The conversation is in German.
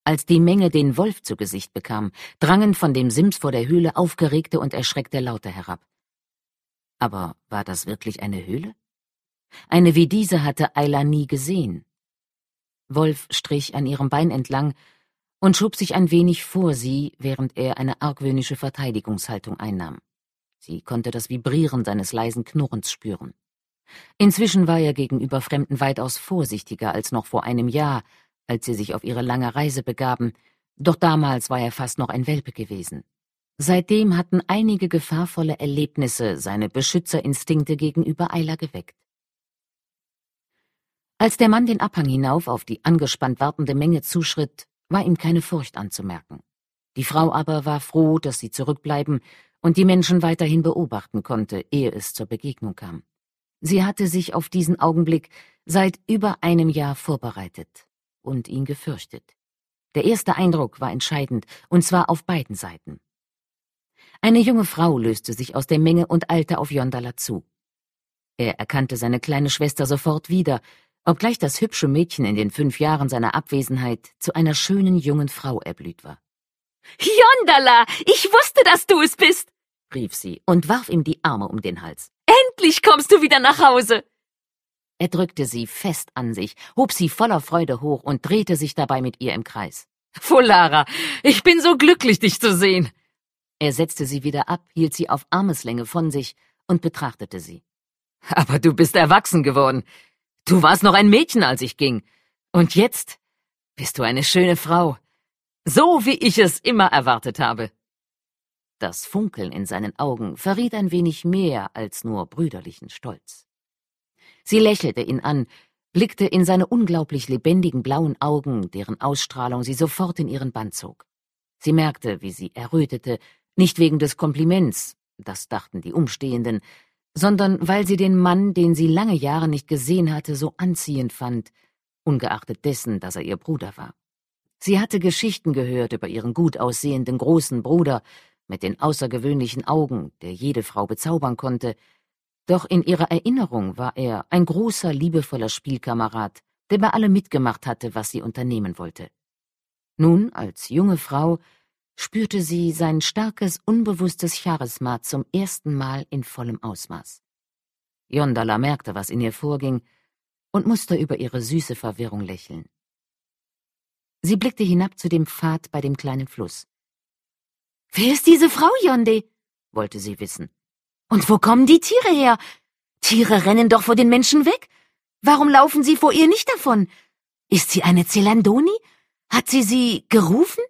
Als die Menge den Wolf zu Gesicht bekam, drangen von dem Sims vor der Höhle aufgeregte und erschreckte Laute herab. Aber war das wirklich eine Höhle? Eine wie diese hatte Ayla nie gesehen. Wolf strich an ihrem Bein entlang und schob sich ein wenig vor sie, während er eine argwöhnische Verteidigungshaltung einnahm. Sie konnte das Vibrieren seines leisen Knurrens spüren. Inzwischen war er gegenüber Fremden weitaus vorsichtiger als noch vor einem Jahr, als sie sich auf ihre lange Reise begaben, doch damals war er fast noch ein Welpe gewesen. Seitdem hatten einige gefahrvolle Erlebnisse seine Beschützerinstinkte gegenüber Ayla geweckt. Als der Mann den Abhang hinauf auf die angespannt wartende Menge zuschritt, war ihm keine Furcht anzumerken. Die Frau aber war froh, dass sie zurückbleiben und die Menschen weiterhin beobachten konnte, ehe es zur Begegnung kam. Sie hatte sich auf diesen Augenblick seit über einem Jahr vorbereitet und ihn gefürchtet. Der erste Eindruck war entscheidend, und zwar auf beiden Seiten. Eine junge Frau löste sich aus der Menge und eilte auf Yondala zu. Er erkannte seine kleine Schwester sofort wieder, obgleich das hübsche Mädchen in den 5 Jahren seiner Abwesenheit zu einer schönen jungen Frau erblüht war. »Yondala, ich wusste, dass du es bist«, rief sie und warf ihm die Arme um den Hals. »Endlich kommst du wieder nach Hause!« Er drückte sie fest an sich, hob sie voller Freude hoch und drehte sich dabei mit ihr im Kreis. »Folara, ich bin so glücklich, dich zu sehen!« Er setzte sie wieder ab, hielt sie auf Armeslänge von sich und betrachtete sie. »Aber du bist erwachsen geworden. Du warst noch ein Mädchen, als ich ging. Und jetzt bist du eine schöne Frau. So, wie ich es immer erwartet habe.« Das Funkeln in seinen Augen verriet ein wenig mehr als nur brüderlichen Stolz. Sie lächelte ihn an, blickte in seine unglaublich lebendigen blauen Augen, deren Ausstrahlung sie sofort in ihren Bann zog. Sie merkte, wie sie errötete, nicht wegen des Kompliments, das dachten die Umstehenden, sondern weil sie den Mann, den sie lange Jahre nicht gesehen hatte, so anziehend fand, ungeachtet dessen, dass er ihr Bruder war. Sie hatte Geschichten gehört über ihren gut aussehenden großen Bruder mit den außergewöhnlichen Augen, der jede Frau bezaubern konnte, doch in ihrer Erinnerung war er ein großer, liebevoller Spielkamerad, der bei allem mitgemacht hatte, was sie unternehmen wollte. Nun, als junge Frau, spürte sie sein starkes, unbewusstes Charisma zum ersten Mal in vollem Ausmaß. Yondala merkte, was in ihr vorging, und musste über ihre süße Verwirrung lächeln. Sie blickte hinab zu dem Pfad bei dem kleinen Fluss. »Wer ist diese Frau, Yonde?« wollte sie wissen. »Und wo kommen die Tiere her? Tiere rennen doch vor den Menschen weg. Warum laufen sie vor ihr nicht davon? Ist sie eine Zelandoni? Hat sie gerufen?«